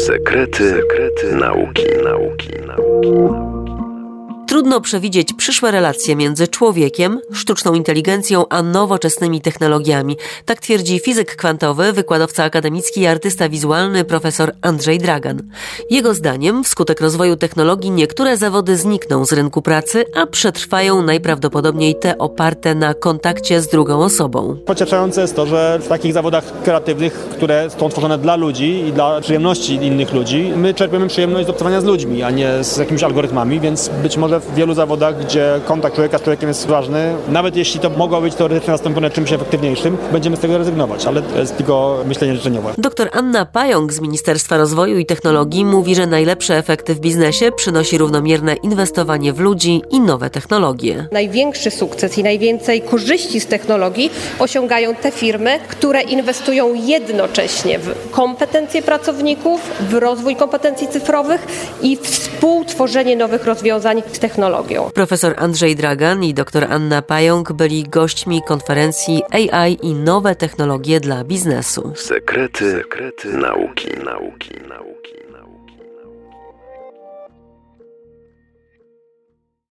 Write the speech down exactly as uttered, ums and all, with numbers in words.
Sekrety, sekrety nauki, nauki, nauki. Trudno przewidzieć przyszłe relacje między człowiekiem, sztuczną inteligencją a nowoczesnymi technologiami. Tak twierdzi fizyk kwantowy, wykładowca akademicki i artysta wizualny profesor Andrzej Dragan. Jego zdaniem wskutek rozwoju technologii niektóre zawody znikną z rynku pracy, a przetrwają najprawdopodobniej te oparte na kontakcie z drugą osobą. Pocieszające jest to, że w takich zawodach kreatywnych, które są tworzone dla ludzi i dla przyjemności innych ludzi, my czerpiemy przyjemność z obcowania z ludźmi, a nie z jakimiś algorytmami, więc być może w wielu zawodach, gdzie kontakt człowieka z człowiekiem jest ważny, nawet jeśli to mogło być teoretycznie nastąpione czymś efektywniejszym, będziemy z tego rezygnować, ale to jest tylko myślenie życzeniowe. Doktor Anna Pająk z Ministerstwa Rozwoju i Technologii mówi, że najlepsze efekty w biznesie przynosi równomierne inwestowanie w ludzi i nowe technologie. Największy sukces i najwięcej korzyści z technologii osiągają te firmy, które inwestują jednocześnie w kompetencje pracowników, w rozwój kompetencji cyfrowych i współtworzenie nowych rozwiązań z technologią. Profesor Andrzej Dragan i dr Anna Pająk byli gośćmi konferencji A I i nowe technologie dla biznesu. Sekrety, sekrety nauki, nauki, nauki, nauki.